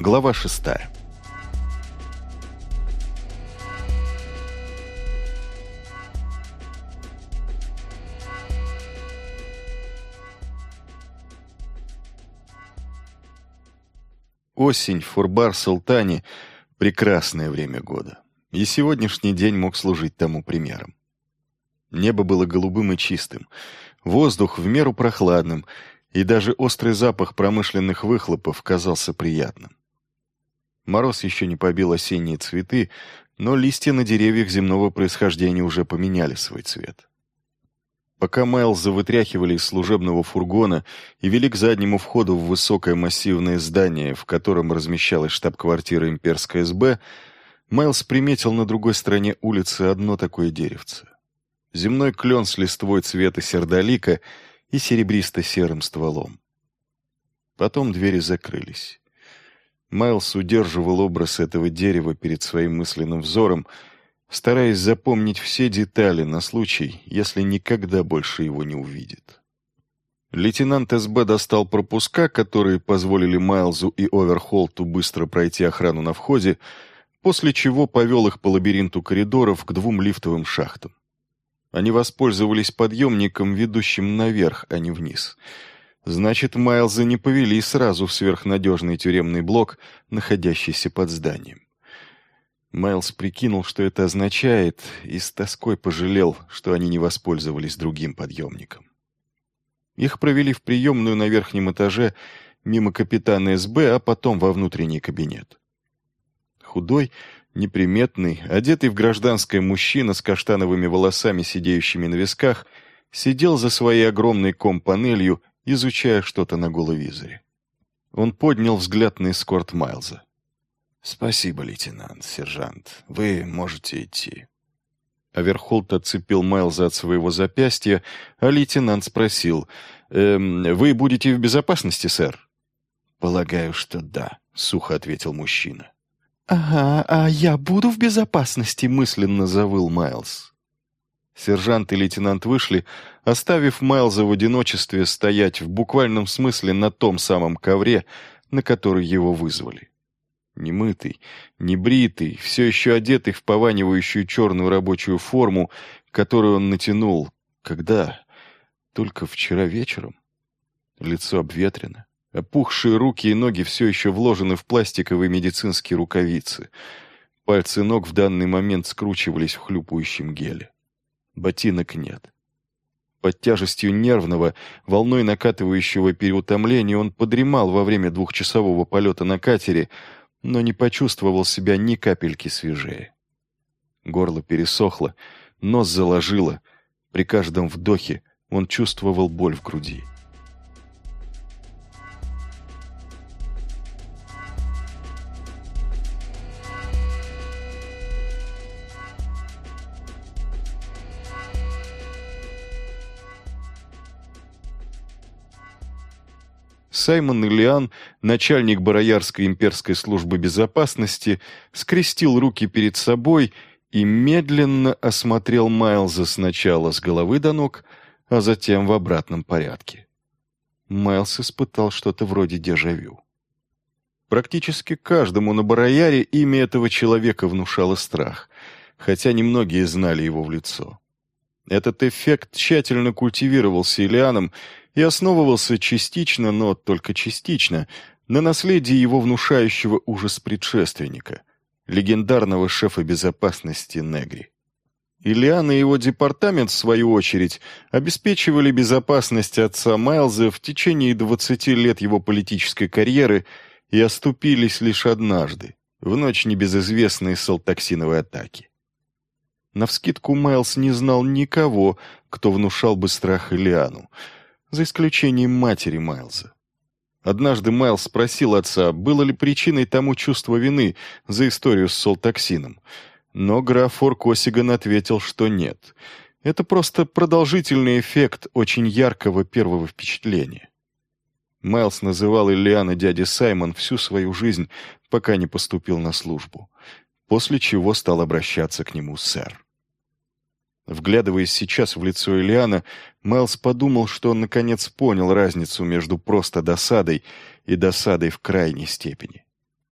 Глава 6. Осень в Форбар-Султане – прекрасное время года, и сегодняшний день мог служить тому примером. Небо было голубым и чистым, воздух в меру прохладным, и даже острый запах промышленных выхлопов казался приятным. Мороз еще не побил осенние цветы, но листья на деревьях земного происхождения уже поменяли свой цвет. Пока Майлза вытряхивали из служебного фургона и вели к заднему входу в высокое массивное здание, в котором размещалась штаб-квартира имперской СБ, Майлз приметил на другой стороне улицы одно такое деревце. Земной клен с листвой цвета сердолика и серебристо-серым стволом. Потом двери закрылись. Майлз удерживал образ этого дерева перед своим мысленным взором, стараясь запомнить все детали на случай, если никогда больше его не увидит. Лейтенант СБ достал пропуска, которые позволили Майлзу и Оверхолту быстро пройти охрану на входе, после чего повел их по лабиринту коридоров к 2 лифтовым шахтам. Они воспользовались подъемником, ведущим наверх, а не вниз. Значит, Майлза не повели сразу в сверхнадежный тюремный блок, находящийся под зданием. Майлз прикинул, что это означает, и с тоской пожалел, что они не воспользовались другим подъемником. Их провели в приемную на верхнем этаже, мимо капитана СБ, а потом во внутренний кабинет. Худой, неприметный, одетый в гражданское мужчина с каштановыми волосами, сидеющими на висках, сидел за своей огромной ком-панелью, изучая что-то на головизоре. Он поднял взгляд на эскорт Майлза. «Спасибо, лейтенант, сержант. Вы можете идти». Оверхолт отцепил Майлза от своего запястья, а лейтенант спросил: «Вы будете в безопасности, сэр?» «Полагаю, что да», — сухо ответил мужчина. «Ага, а я буду в безопасности», — мысленно завыл Майлз. Сержант и лейтенант вышли, оставив Майлза в одиночестве стоять в буквальном смысле на том самом ковре, на который его вызвали. Немытый, небритый, все еще одетый в пованивающую черную рабочую форму, которую он натянул. Когда? Только вчера вечером. Лицо обветрено. Опухшие руки и ноги все еще вложены в пластиковые медицинские рукавицы. Пальцы ног в данный момент скручивались в хлюпающем геле. Ботинок нет. Под тяжестью нервного, волной накатывающего переутомления он подремал во время 2-часового полета на катере, но не почувствовал себя ни капельки свежее. Горло пересохло, нос заложило. При каждом вдохе он чувствовал боль в груди. Саймон Иллиан, начальник Бароярской имперской службы безопасности, скрестил руки перед собой и медленно осмотрел Майлза сначала с головы до ног, а затем в обратном порядке. Майлз испытал что-то вроде дежавю. Практически каждому на Барояре имя этого человека внушало страх, хотя немногие знали его в лицо. Этот эффект тщательно культивировался Иллианом и основывался частично, но только частично, на наследии его внушающего ужас предшественника, легендарного шефа безопасности Негри. Иллиан и его департамент, в свою очередь, обеспечивали безопасность отца Майлза в течение 20 лет его политической карьеры и оступились лишь однажды, в ночь небезызвестной салтоксиновой атаки. Навскидку Майлз не знал никого, кто внушал бы страх Иллиану, за исключением матери Майлза. Однажды Майлз спросил отца, было ли причиной тому чувство вины за историю с солтоксином, но граф Оркосиган ответил, что нет. Это просто продолжительный эффект очень яркого первого впечатления. Майлз называл Иллиана дядей Саймон всю свою жизнь, пока не поступил на службу, после чего стал обращаться к нему сэр. Вглядываясь сейчас в лицо Иллиана, Майлз подумал, что он наконец понял разницу между просто досадой и досадой в крайней степени.